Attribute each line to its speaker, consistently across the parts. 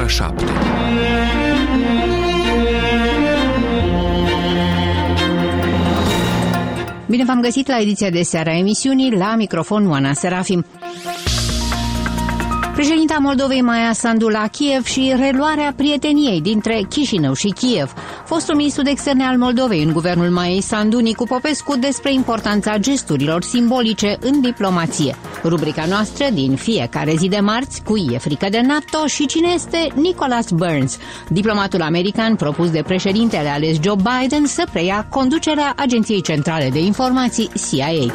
Speaker 1: ora 7.
Speaker 2: Bine v-am găsit la ediția de seară a emisiunii, la microfon Oana Serafim. Președinta Moldovei Maia Sandu la Kiev și reluarea prieteniei dintre Chișinău și Kiev. Fostul ministru de externe al Moldovei în guvernul Maiei Sandu, Nicu Popescu, despre importanța gesturilor simbolice în diplomație. Rubrica noastră din fiecare zi de marți, Cui e frică de NATO și cine este Nicholas Burns, diplomatul american propus de președintele ales Joe Biden să preia conducerea Agenției Centrale de Informații CIA.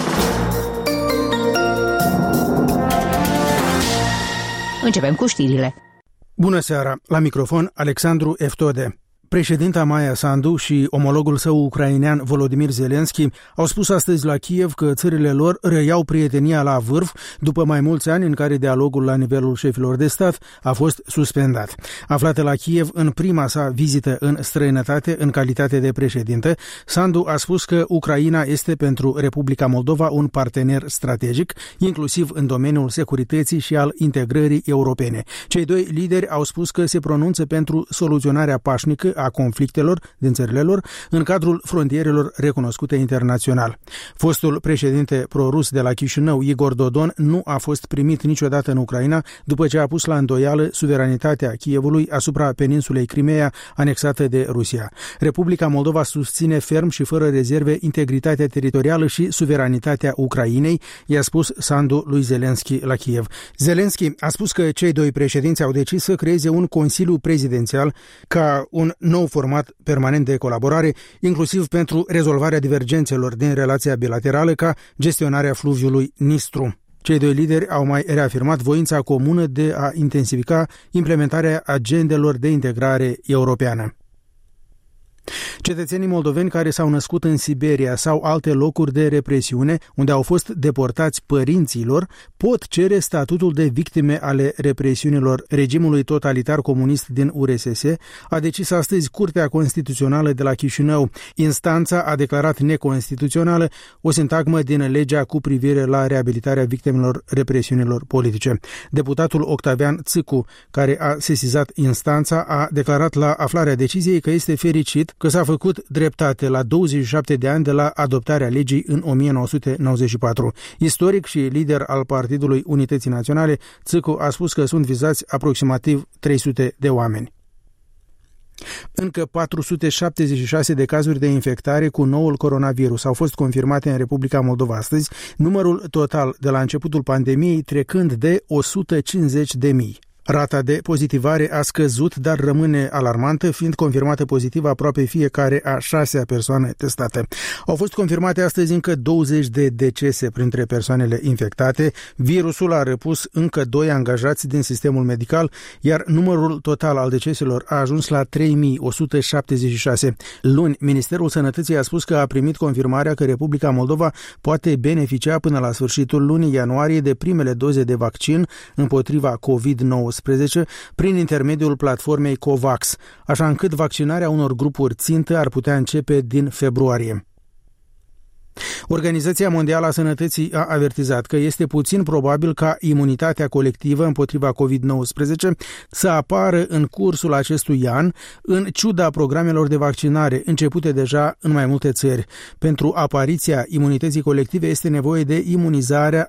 Speaker 2: Începem cu știrile.
Speaker 3: Bună seara! La microfon, Alexandru Eftode. Președinta Maia Sandu și omologul său ucrainean Volodymyr Zelensky au spus astăzi la Kiev că țările lor reiau prietenia la vârf după mai mulți ani în care dialogul la nivelul șefilor de stat a fost suspendat. Aflată la Kiev în prima sa vizită în străinătate în calitate de președinte, Sandu a spus că Ucraina este pentru Republica Moldova un partener strategic, inclusiv în domeniul securității și al integrării europene. Cei doi lideri au spus că se pronunță pentru soluționarea pașnică a conflictelor din țările lor în cadrul frontierelor recunoscute internațional. Fostul președinte prorus de la Chișinău, Igor Dodon, nu a fost primit niciodată în Ucraina după ce a pus la îndoială suveranitatea Kievului asupra peninsulei Crimeea anexată de Rusia. Republica Moldova susține ferm și fără rezerve integritatea teritorială și suveranitatea Ucrainei, i-a spus Sandu lui Zelensky la Kiev. Zelensky a spus că cei doi președinți au decis să creeze un consiliu prezidențial ca un nou format permanent de colaborare, inclusiv pentru rezolvarea divergențelor din relația bilaterală ca gestionarea fluviului Nistru. Cei doi lideri au mai reafirmat voința comună de a intensifica implementarea agendelor de integrare europeană. Cetățenii moldoveni care s-au născut în Siberia sau alte locuri de represiune unde au fost deportați părinților pot cere statutul de victime ale represiunilor regimului totalitar comunist din URSS, a decis astăzi Curtea Constituțională de la Chișinău. Instanța a declarat neconstituțională o sintagmă din legea cu privire la reabilitarea victimelor represiunilor politice. Deputatul Octavian Țicu, care a sesizat instanța, a declarat la aflarea deciziei că este fericit că s-a făcut dreptate la 27 de ani de la adoptarea legii în 1994. Istoric și lider al Partidului Unității Naționale, Țicu a spus că sunt vizați aproximativ 300 de oameni. Încă 476 de cazuri de infectare cu noul coronavirus au fost confirmate în Republica Moldova astăzi, numărul total de la începutul pandemiei trecând de 150.000. Rata de pozitivare a scăzut, dar rămâne alarmantă, fiind confirmată pozitivă aproape fiecare a 6-a persoane testate. Au fost confirmate astăzi încă 20 de decese printre persoanele infectate. Virusul a răpus încă 2 angajați din sistemul medical, iar numărul total al deceselor a ajuns la 3176. Luni, Ministerul Sănătății a spus că a primit confirmarea că Republica Moldova poate beneficia până la sfârșitul lunii ianuarie de primele doze de vaccin împotriva COVID-19 prin intermediul platformei COVAX, așa încât vaccinarea unor grupuri țintă ar putea începe din februarie. Organizația Mondială a Sănătății a avertizat că este puțin probabil ca imunitatea colectivă împotriva COVID-19 să apară în cursul acestui an, în ciuda programelor de vaccinare începute deja în mai multe țări. Pentru apariția imunității colective este nevoie de imunizarea